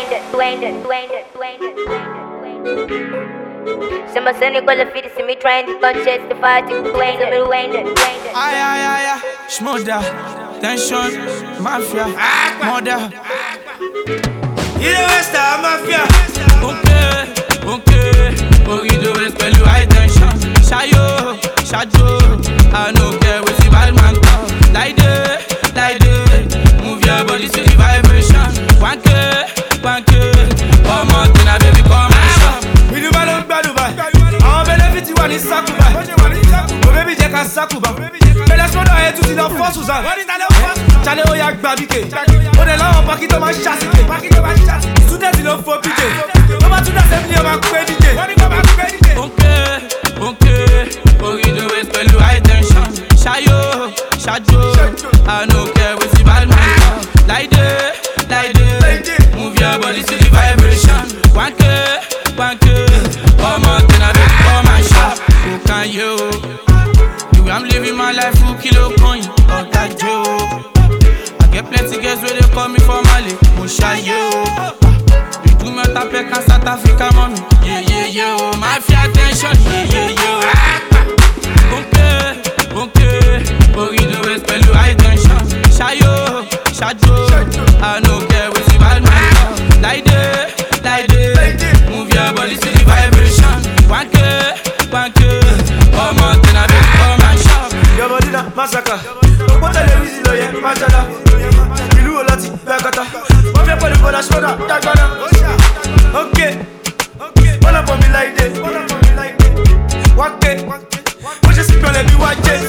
Se ma se ne quella fide se mi trying to contest the fight to Dwayne the Dwayne. Ay, Shmoda, tension, mafia, murder. You the West Mafia. Okay, Orido is pẹ̀lú high tension. Shayo, I no care what the bad man call. Like that, move your body to the vibration. 1K, come on, then I baby come and shop. We do balance Dubai. Our benefit one is Sakuba. Oh baby, check a Sakuba. Mais laisse-moi dans et tout il en force Suzanne. Chale oya gbabike. On est là on pas qui te m'a chassé. Soudain il en faut piquer. On va tout dans cette ligne on va créditer. Okay, Orido is pẹ̀lú high tension. Shayo, I no care what the bad man call. Like that, move your body to the vibration. 1K, come on, then I baby come and shop. Who can you? The way I'm living my life, full kilo coin, all that joke. I get plenty girls where they call me for Mali, Mushayo. You do me tap like a South Africa mommy. Yeah, mafia tension, yeah. Okay, Orido is pẹ̀lú high tension. Shayo, I no care what the bad man call. Like that, move your body to the vibration. 1K, come on, then I baby come and shop. Your body na massacre. What are the reasons you are mashallah? Ìlú olati Dakota. Wọ́n fẹ́ pẹ̀lú bọ́dà ṣọ́dà Dagana. Okay, wọ́n lọ bọ̀ mí láìdé. 1K, wọ́n ṣe sí pẹ̀lẹ́ bí wá jẹ́.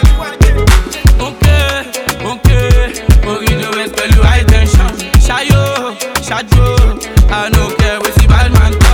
Okay, Orido is pẹ̀lú high tension. Shayo, I no care what the bad man call.